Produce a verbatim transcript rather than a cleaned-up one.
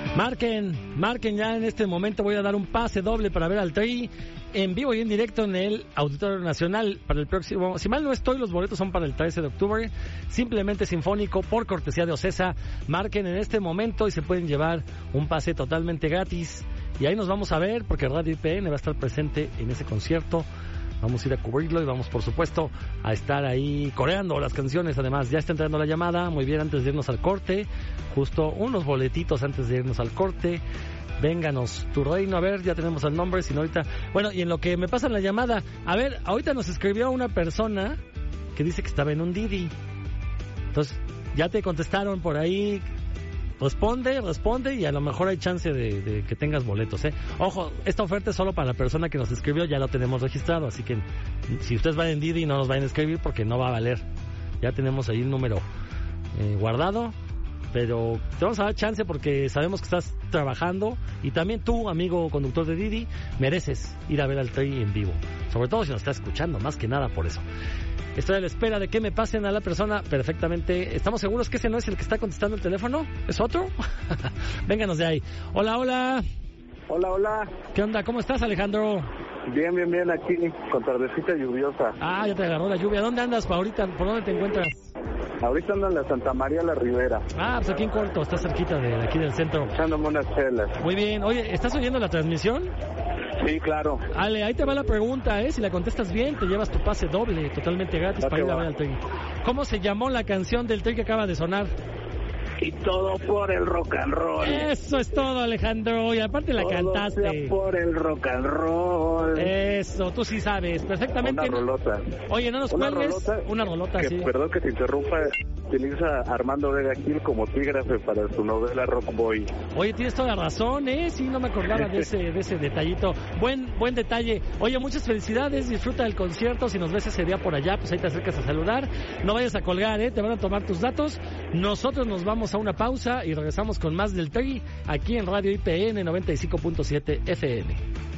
Marquen, marquen ya en este momento. Voy a dar un pase doble para ver al Tri en vivo y en directo en el Auditorio Nacional para el próximo. Si mal no estoy, los boletos son para el trece de octubre. Simplemente Sinfónico por cortesía de Ocesa. Marquen en este momento y se pueden llevar un pase totalmente gratis. Y ahí nos vamos a ver porque Radio I P N va a estar presente en ese concierto. Vamos a ir a cubrirlo y vamos, por supuesto, a estar ahí coreando las canciones. Además, ya está entrando la llamada. Muy bien, antes de irnos al corte. Justo unos boletitos antes de irnos al corte. Vénganos, tu reino. A ver, ya tenemos el nombre. Si no, ahorita... Bueno, y en lo que me pasan la llamada. A ver, ahorita nos escribió una persona que dice que estaba en un Didi. Entonces, ya te contestaron por ahí... Responde, responde y a lo mejor hay chance de, de que tengas boletos, ¿eh? Ojo, esta oferta es solo para la persona que nos escribió, ya lo tenemos registrado, así que si ustedes van en Didi no nos vayan a escribir porque no va a valer. Ya tenemos ahí el número eh, guardado, pero te vamos a dar chance porque sabemos que estás trabajando y también tú, amigo conductor de Didi, mereces ir a ver al Tri en vivo, sobre todo si nos estás escuchando, más que nada por eso. Estoy a la espera de que me pasen a la persona perfectamente. ¿Estamos seguros que ese no es el que está contestando el teléfono? ¿Es otro? Vénganos de ahí. Hola, hola. Hola, hola. ¿Qué onda? ¿Cómo estás, Alejandro? Bien, bien, bien, aquí, con tardecita lluviosa. Ah, ya te agarró la lluvia. ¿Dónde andas pa' ahorita? ¿Por dónde te encuentras? Ahorita ando en la Santa María la Ribera. Ah, pues aquí en corto, está cerquita de aquí del centro. Echándome unas chelas. Muy bien. Oye, ¿estás oyendo la transmisión? Sí, claro. Ale, ahí te va la pregunta, ¿eh? Si la contestas bien, te llevas tu pase doble, totalmente gratis, para ir a ver al Tri. ¿Cómo se llamó la canción del Tri que acaba de sonar? Y todo por el rock and roll. Eso es todo, Alejandro. Y aparte la todo cantaste. Sea por el rock and roll. Eso, tú sí sabes perfectamente. Una rolota. Oye, no nos una cuelgues. Rolota una rolota, que, sí. Perdón que te interrumpa. Utiliza a Armando Vega Gil como epígrafe para su novela Rock Boy. Oye, tienes toda la razón, ¿eh? Sí, no me acordaba de ese, de ese detallito. Buen, buen detalle. Oye, muchas felicidades. Disfruta del concierto. Si nos ves ese día por allá, pues ahí te acercas a saludar. No vayas a colgar, ¿eh? Te van a tomar tus datos. Nosotros nos vamos a una pausa y regresamos con más del Tri aquí en Radio I P N noventa y cinco punto siete F M.